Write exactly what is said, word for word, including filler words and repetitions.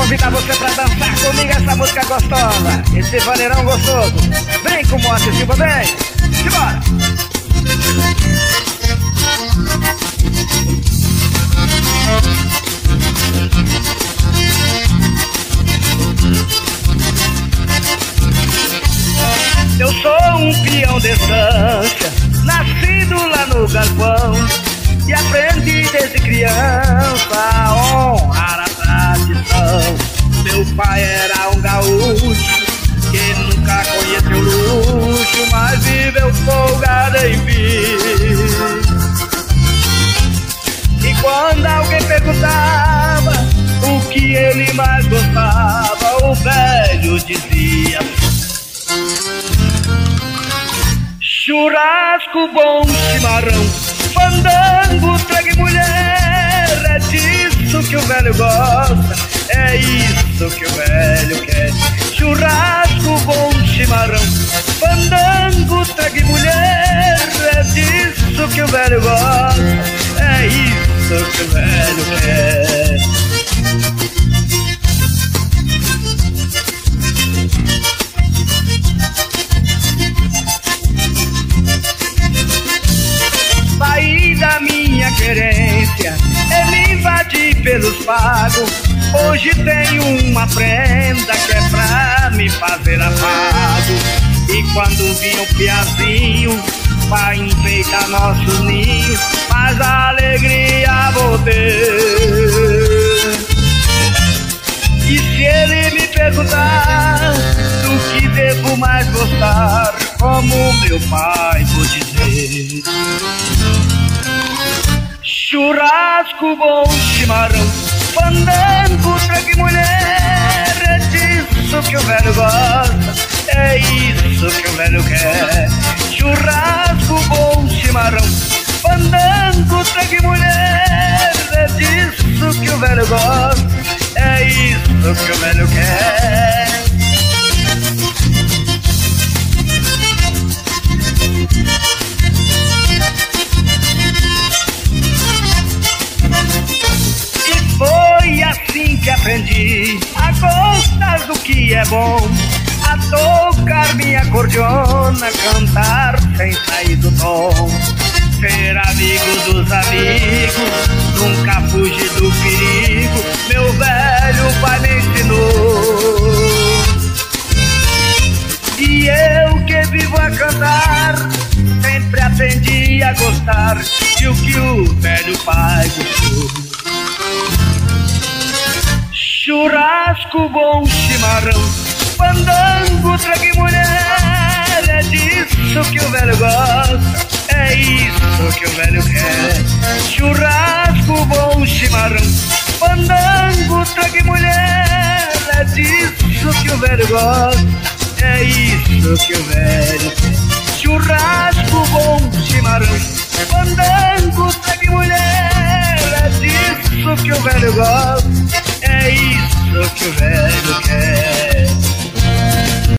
convidar você pra dançar comigo essa música gostosa, esse vaneirão gostoso. Vem com o Moacir Silva, vem! Simbora! Eu sou um peão de estância, nascido lá no galpão, e aprendi desde criança a honrar a tradição. Meu pai era um gaúcho que nunca conheceu luxo, mas viveu folgado em vida. E quando alguém perguntava o que ele mais gostava, o velho dizia: churrasco, bom chimarrão, fandango, traga mulher. É disso que o velho gosta, é isso que o velho quer. Churrasco, bom chimarrão, fandango, traga mulher. É disso que o velho gosta, é isso que o velho quer. Saí da minha querência e me invadi pelos pagos. Hoje tenho uma prenda que é pra me fazer afago. E quando vinha o piazinho pra enfeitar nosso ninho, mas a alegria vou ter. E se ele me perguntar do que devo mais gostar, como meu pai vou dizer: churrasco, bom chimarrão, fandango, traga mulher. É disso que o velho gosta, é isso que o velho quer. Churrasco, bom chimarrão, fandango, traga mulher. É disso que o velho gosta, é isso que o velho quer. Foi assim que aprendi a gostar do que é bom, a tocar minha cordiona, cantar sem sair do tom, ser amigo dos amigos, nunca fugir do perigo. Meu velho pai me ensinou, e eu que vivo a cantar, sempre aprendi a gostar de o que o velho pai gostou. Churrasco, bom chimarrão, fandango, traga mulher. É disso que o velho gosta, é isso que o velho quer. Churrasco, bom chimarrão, fandango, traga mulher. É disso que o velho gosta, é isso que o velho quer. Churrasco, bom chimarrão, fandango, traga mulher. É disso que o velho gosta, é isso que o velho quer.